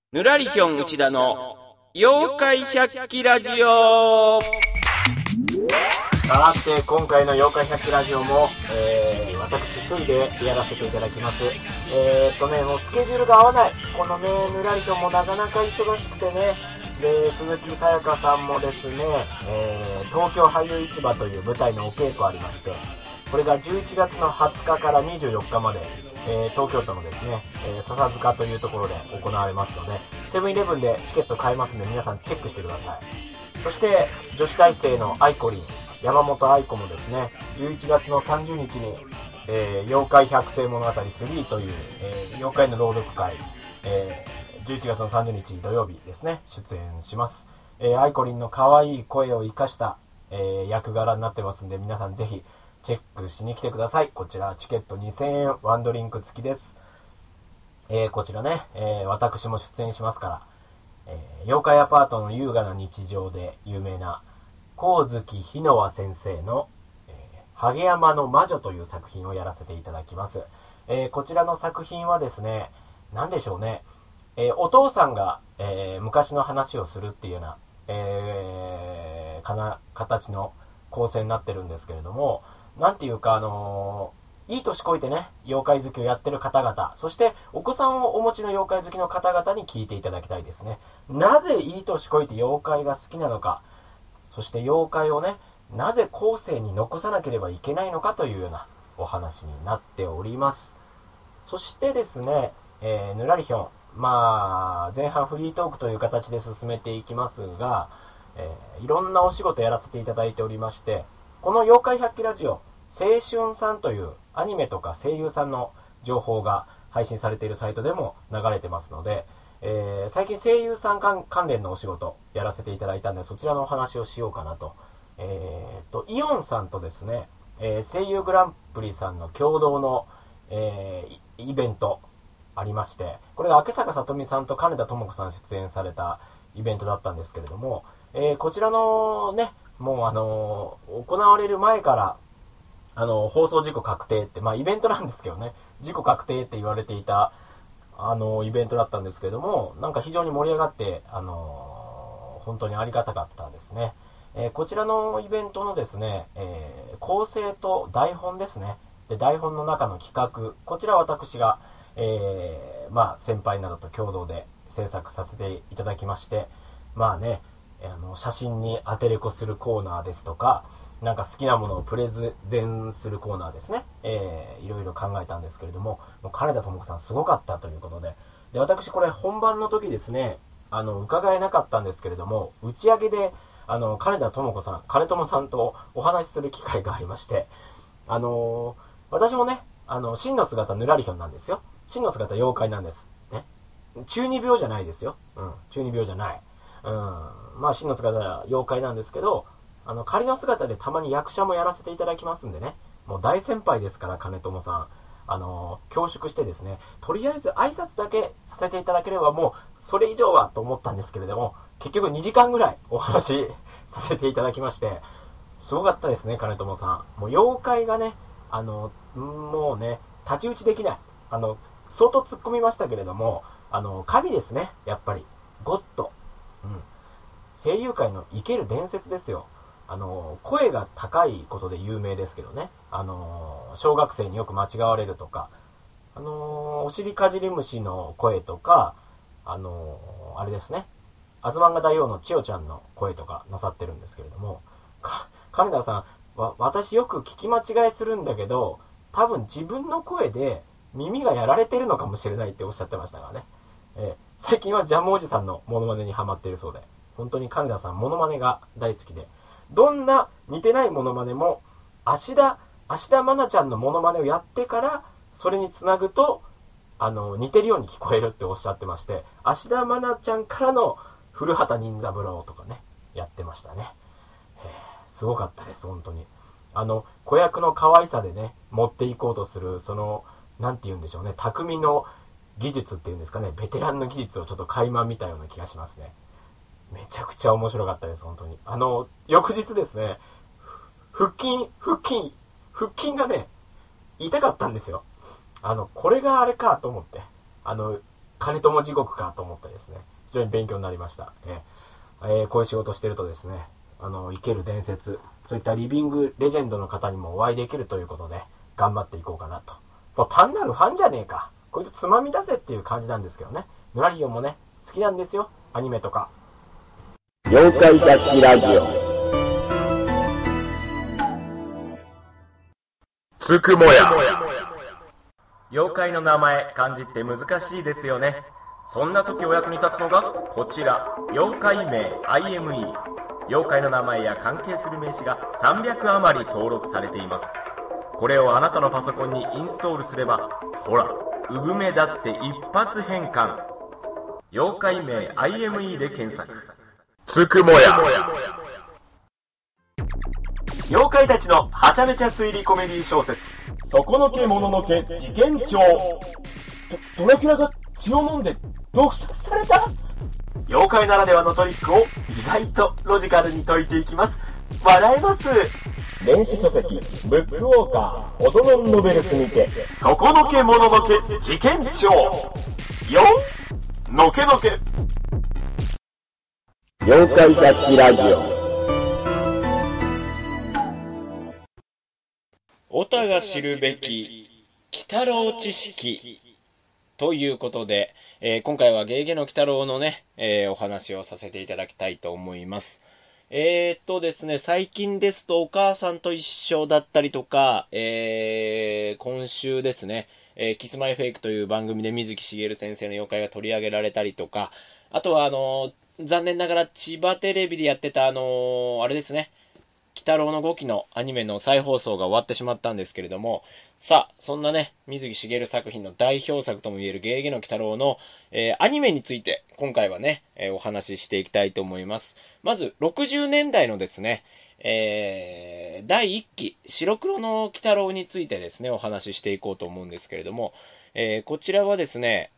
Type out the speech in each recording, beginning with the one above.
ぬらりひょん内田の妖怪百鬼ラジオ。 さて今回の妖怪百鬼ラジオも、私一人でやらせていただきます。もうスケジュールが合わない。このね、ぬらりひょんもなかなか忙しくてね。で、鈴木さやかさんもですね、東京俳優市場という舞台のお稽古ありまして、これが11月の20日から24日まで、東京都のですね、笹塚というところで行われますので、セブンイレブンでチケット買えますので皆さんチェックしてください。そして女子大生のアイコリン、山本愛子もですね、11月の30日に、妖怪百世物語3という、妖怪の朗読会、11月の30日土曜日ですね、出演します。アイコリンの可愛い声を生かした、役柄になってますんで、皆さんぜひチェックしに来てください。こちらチケット2000円ワンドリンク付きです。こちらね、私も出演しますから、妖怪アパートの優雅な日常で有名な光月日野和先生の、ハゲ山の魔女という作品をやらせていただきます。こちらの作品はですね、何でしょうね、お父さんが、昔の話をするっていうような、形の構成になってるんですけれども、なんていうかいい年こいてね、妖怪好きをやってる方々、そしてお子さんをお持ちの妖怪好きの方々に聞いていただきたいですね。なぜいい年こいて妖怪が好きなのか、そして妖怪をね、なぜ後世に残さなければいけないのかというようなお話になっております。そしてですね、ぬらりひょん、前半フリートークという形で進めていきますが、いろんなお仕事やらせていただいておりまして、この妖怪百鬼ラジオ、青春さんというアニメとか声優さんの情報が配信されているサイトでも流れてますので、最近声優さん関連のお仕事やらせていただいたんで、そちらのお話をしようかなと。イオンさんとですね、声優グランプリさんの共同の、イベントありまして、これが明坂さとみさんと金田智子さん出演されたイベントだったんですけれども、こちらのね、もう行われる前から放送事故確定って、イベントなんですけどね、事故確定って言われていたイベントだったんですけれども、なんか非常に盛り上がって本当にありがたかったですね。こちらのイベントのですね、構成と台本ですね。で、台本の中の企画、こちら私が、先輩などと共同で制作させていただきまして、写真にアテレコするコーナーですとか、なんか好きなものをプレゼンするコーナーですね。いろいろ考えたんですけれども、金田智子さんすごかったということで、私これ本番の時ですね、伺えなかったんですけれども、打ち上げで、金田智子さん、金友さんとお話しする機会がありまして、私もね、真の姿ぬらりひょんなんですよ。真の姿妖怪なんです。ね。中二病じゃないですよ。中二病じゃない。真の姿妖怪なんですけど、仮の姿でたまに役者もやらせていただきますんでね、もう大先輩ですから、金友さん。恐縮してですね、とりあえず挨拶だけさせていただければもう、それ以上はと思ったんですけれども、結局2時間ぐらいお話しさせていただきまして、すごかったですね、金友さん。もう妖怪がね、もうね、太刀打ちできない。相当突っ込みましたけれども、神ですね、やっぱり。ゴッド。声優界の生ける伝説ですよ。声が高いことで有名ですけどね。小学生によく間違われるとか、お尻かじり虫の声とか、あれですね。アズマンガ大王の千代ちゃんの声とかなさってるんですけれども、金田さん、私よく聞き間違いするんだけど、多分自分の声で耳がやられてるのかもしれないっておっしゃってましたからね。最近はジャムおじさんのモノマネにハマっているそうで、本当に金田さんモノマネが大好きで、どんな似てないモノマネも芦田愛菜ちゃんのモノマネをやってからそれにつなぐと似てるように聞こえるっておっしゃってまして、芦田愛菜ちゃんからの古畑任三郎とかね、やってましたね。すごかったです、本当に。子役の可愛さでね、持っていこうとする、なんて言うんでしょうね、匠の技術っていうんですかね、ベテランの技術をちょっと垣間見たような気がしますね。めちゃくちゃ面白かったです、本当に。翌日ですね、腹筋がね、痛かったんですよ。これがあれかと思って。 金友地獄かと思ってですね、非常に勉強になりました。こういう仕事してるとですね、生ける伝説、そういったリビングレジェンドの方にもお会いできるということで、頑張っていこうかなと。もう単なるファンじゃねえか。こいつつまみ出せっていう感じなんですけどね。ヌラリオンもね、好きなんですよ。アニメとか。 妖怪百鬼ラジオ。つくもや。妖怪の名前、漢字って難しいですよね。そんな時お役に立つのがこちら、妖怪名 IME。妖怪の名前や関係する名詞が300余り登録されています。これをあなたのパソコンにインストールすれば、ほら、うぐめだって一発変換。妖怪名 IME で検索。つくもや。 妖怪たちのはちゃめちゃ推理コメディ小説、そこのけもののけ事件帳。ドラキュラが血を飲んで毒殺された？妖怪ならではのトリックを意外とロジカルに解いていきます。笑えます。 電子書籍ブックウォーカーオトノンノベルスにて、 そこのけもののけ事件帳。よのけのけ。 妖怪百鬼ラジオ。オタが知るべき鬼太郎知識ということで、今回はゲゲの鬼太郎のね、お話をさせていただきたいと思います。ですね、最近ですとお母さんと一緒だったりとか、今週ですね、キスマイフェイクという番組で水木しげる先生の妖怪が取り上げられたりとか、あとは残念ながら千葉テレビでやってたあれですね、鬼太郎の5期のアニメの再放送が終わってしまったんですけれども、さあ、そんなね、水木しげる作品の代表作ともいえるゲゲの鬼太郎の、アニメについて今回はね、お話ししていきたいと思います。まず、60年代のですね、第1期、白黒の鬼太郎についてですね、お話ししていこうと思うんですけれども、こちらはですね、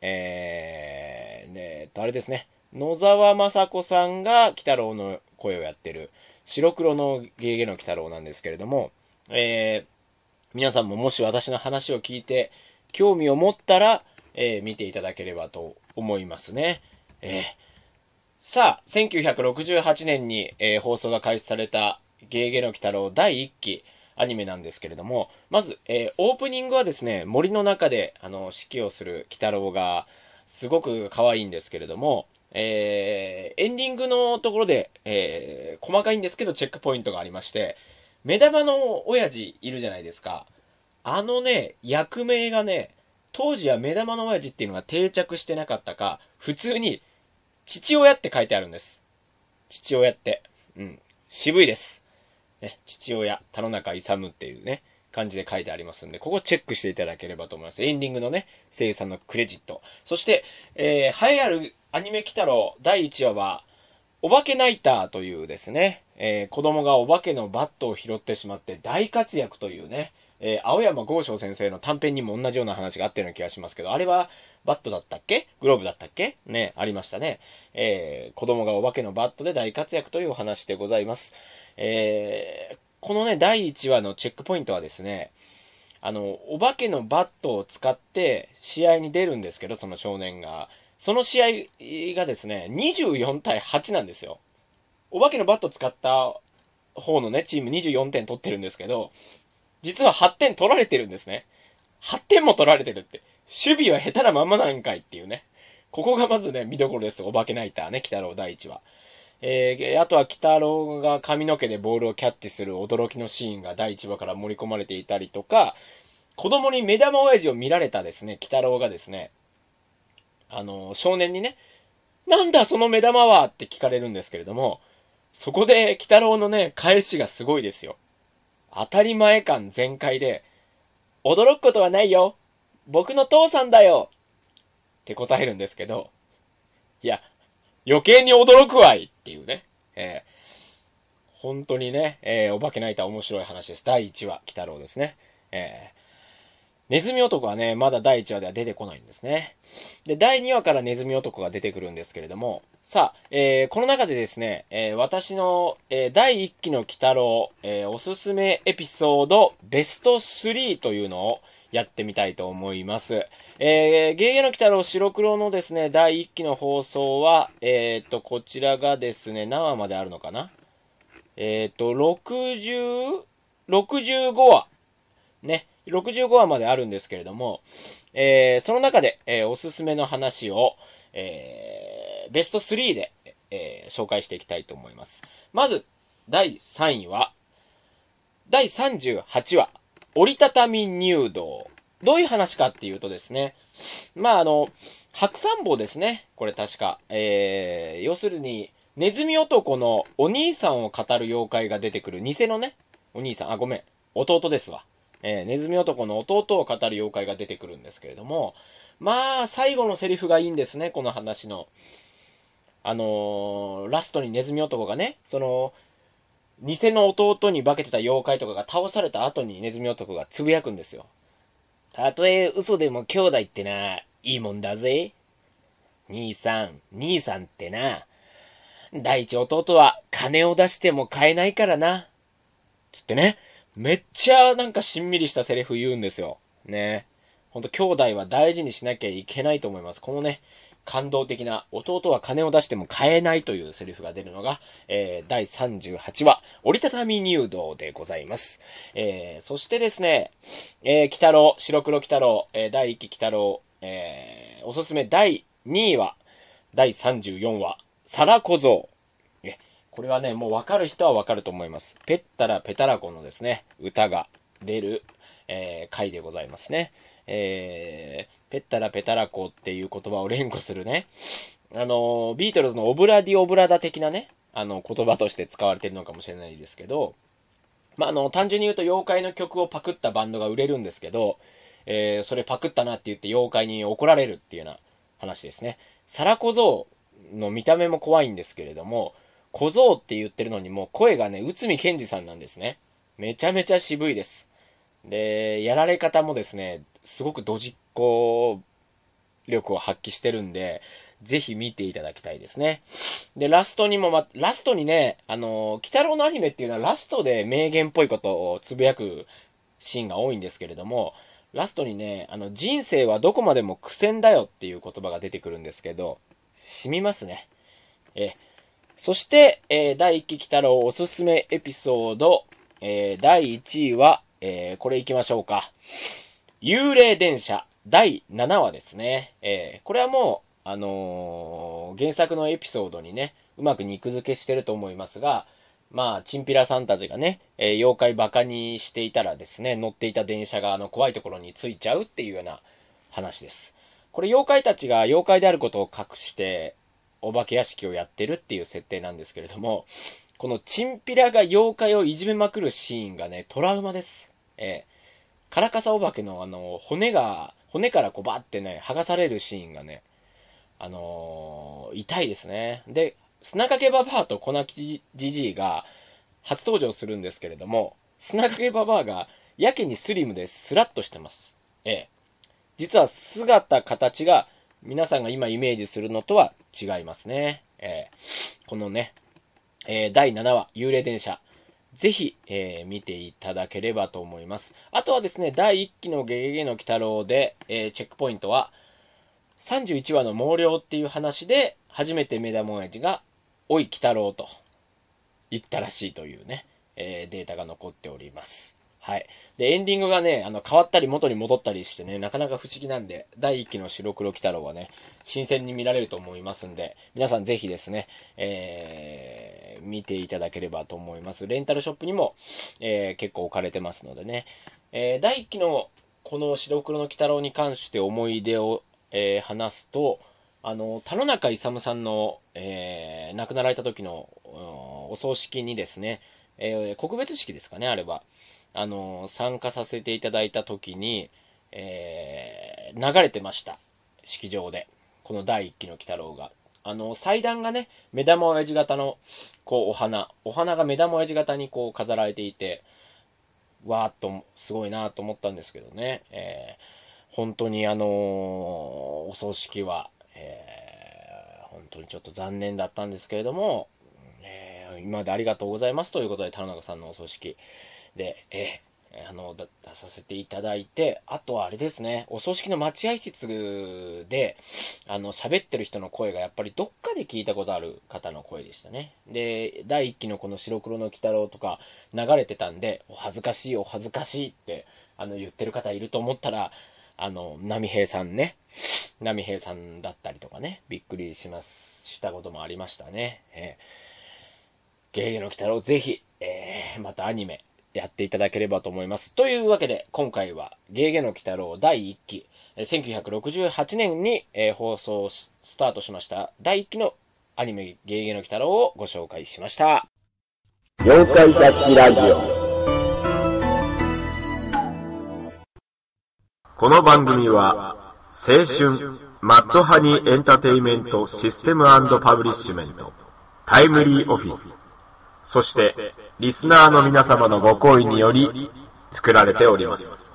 あれですね、野沢雅子さんが鬼太郎の声をやってる、白黒のゲゲの鬼太郎なんですけれども、皆さんももし私の話を聞いて興味を持ったら、見ていただければと思いますね。さあ、1968年に、放送が開始されたゲゲの鬼太郎第1期アニメなんですけれども、まず、オープニングはですね、森の中で指揮をする鬼太郎がすごく可愛いんですけれども、エンディングのところで、細かいんですけどチェックポイントがありまして、目玉の親父いるじゃないですか。役名がね、当時は目玉の親父っていうのが定着してなかったか、普通に父親って書いてあるんです。父親って。渋いです。ね、父親、田之中勇っていうね、感じで書いてありますんで、ここチェックしていただければと思います。エンディングのね、声優さんのクレジット。そして、栄えあるアニメ鬼太郎第1話は、お化けナイターというですね、子供がお化けのバットを拾ってしまって大活躍というね、青山剛昌先生の短編にも同じような話があったような気がしますけど、あれはバットだったっけ？グローブだったっけ？ね、ありましたね。子供がお化けのバットで大活躍というお話でございます。このね、第1話のチェックポイントはですね、お化けのバットを使って試合に出るんですけど、その少年が。その試合がですね、24対8なんですよ。お化けのバットを使った方のね、チーム24点取ってるんですけど、実は8点取られてるんですね。8点も取られてるって。守備は下手なままなんかいっていうね。ここがまずね、見どころです。お化けナイターね、鬼太郎第1話。あとは鬼太郎が髪の毛でボールをキャッチする驚きのシーンが第1話から盛り込まれていたりとか、子供に目玉親父を見られたですね、鬼太郎がですね、少年にね、なんだその目玉はって聞かれるんですけれども、そこで鬼太郎のね、返しがすごいですよ。当たり前感全開で、驚くことはないよ。僕の父さんだよ。って答えるんですけど、いや、余計に驚くわいっていうね。本当にね、お化けナイター面白い話です。第1話、鬼太郎ですね。ネズミ男はね、まだ第1話では出てこないんですね。で、第2話からネズミ男が出てくるんですけれども、さあ、この中でですね、私の、第1期の鬼太郎、おすすめエピソードベスト3というのをやってみたいと思います。 ゲゲゲの鬼太郎白黒のですね、第1期の放送は、こちらがですね、何話まであるのかな60、65話。ね、65話まであるんですけれども、その中で、おすすめの話を、ベスト3で、紹介していきたいと思います。まず、第3位は、第38話、折りたたみ入道。どういう話かっていうとですね、まあ、白山坊ですね。これ確か。要するに、ネズミ男のお兄さんを語る妖怪が出てくる、偽のね、お兄さん、あ、ごめん、弟ですわ。ネズミ男の弟を語る妖怪が出てくるんですけれども、まあ、最後のセリフがいいんですね、この話の。ラストにネズミ男がね、偽の弟に化けてた妖怪とかが倒された後にネズミ男がつぶやくんですよ。たとえ嘘でも兄弟ってな、いいもんだぜ。兄さんってな、第一弟は金を出しても買えないからな。つってね、めっちゃなんかしんみりしたセリフ言うんですよ。ね。ほんと兄弟は大事にしなきゃいけないと思います。このね、感動的な弟は金を出しても買えないというセリフが出るのが、第38話、折りたたみ入道でございます。そしてですね、鬼太郎、白黒鬼太郎、第1期鬼太郎、おすすめ第2位は、第34話、皿小僧。これはね、もうわかる人はわかると思います。ペッタラペタラコのですね、歌が出る、回でございますね。ペッタラペタラコっていう言葉を連呼するね、ビートルズのオブラディオブラダ的なね、言葉として使われているのかもしれないですけど、まあ、単純に言うと妖怪の曲をパクったバンドが売れるんですけど、それパクったなって言って妖怪に怒られるっていうような話ですね。皿小僧の見た目も怖いんですけれども、小僧って言ってるのにもう声がね、内海健二さんなんですね。めちゃめちゃ渋いです。で、やられ方もですね、すごくドジっ子力を発揮してるんで、ぜひ見ていただきたいですね。で、ラストにね、鬼太郎のアニメっていうのはラストで名言っぽいことをつぶやくシーンが多いんですけれども、ラストにね、人生はどこまでも苦戦だよっていう言葉が出てくるんですけど、染みますね。そして、第1期鬼太郎おすすめエピソード、第1位は、これ行きましょうか。幽霊電車第7話ですね。これはもう、原作のエピソードにね、うまく肉付けしてると思いますが、まあ、チンピラさんたちがね、妖怪バカにしていたらですね、乗っていた電車が怖いところについちゃうっていうような話です。これ妖怪たちが妖怪であることを隠して、お化け屋敷をやってるっていう設定なんですけれども、このチンピラが妖怪をいじめまくるシーンがね、トラウマです。カラカサお化けの骨からこうバーってね、剥がされるシーンがね、痛いですね。で、砂かけババアと粉木じじいが初登場するんですけれども、砂かけババアがやけにスリムでスラッとしてます。実は姿形が皆さんが今イメージするのとは違いますね。このね、第7話、幽霊電車。ぜひ、見ていただければと思います。あとはですね、第1期のゲゲゲの鬼太郎で、チェックポイントは、31話の毛量っていう話で、初めて目玉親父が、おい鬼太郎と言ったらしいというね、データが残っております。はい。で、エンディングがね、変わったり元に戻ったりしてね、なかなか不思議なんで、第1期の白黒鬼太郎はね、新鮮に見られると思いますんで、皆さんぜひですね、見ていただければと思います。レンタルショップにも、結構置かれてますのでね。第1期のこの白黒の鬼太郎に関して思い出を、話すと、田野中勇さんの、亡くなられた時の、お葬式にですね、告別式ですかね、あれは。参加させていただいた時に、流れてました。式場で。この第一期の鬼太郎が。祭壇がね、目玉親父型の、こう、お花が目玉親父型にこう飾られていて、わーっと、すごいなと思ったんですけどね。本当にお葬式は、本当にちょっと残念だったんですけれども、今までありがとうございますということで、田中さんのお葬式で、 出させていただいて、あとはあれですね、お葬式の待合室で、喋ってる人の声がやっぱりどっかで聞いたことある方の声でしたね。で、第1期のこの白黒の鬼太郎とか流れてたんで、お恥ずかしい、お恥ずかしいって、言ってる方いると思ったら、波平さんね、波平さんだったりとかね、びっくりしたこともありましたね。ゲゲゲの鬼太郎、ぜひ、またアニメ、やっていただければと思います。というわけで、今回は、ゲゲゲの鬼太郎第1期、1968年に、放送スタートしました第1期のアニメゲゲゲの鬼太郎をご紹介しました。 妖怪雑記ラジオ。この番組は、青春、マッドハニーエンターテイメントシステム&パブリッシュメント、タイムリーオフィス、そして、リスナーの皆様のご好意により作られております。